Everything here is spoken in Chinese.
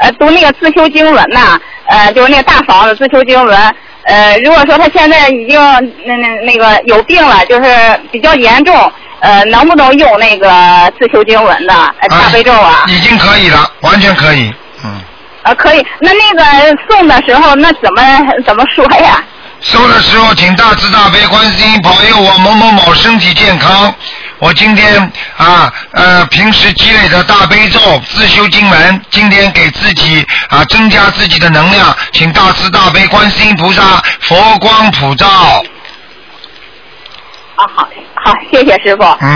读那个自修经文呐，就是那个大房子自修经文。如果说他现在已经那个有病了，就是比较严重，能不能用那个自修经文的大悲咒啊？ 已经可以了，完全可以。 可以。那个送的时候，那怎么说呀？ 收的时候，请大慈大悲观世音保佑我某某某身体健康。我今天平时积累的大悲咒自修经文，今天给自己增加自己的能量，请大慈大悲观世音菩萨佛光普照。 好，谢谢师傅。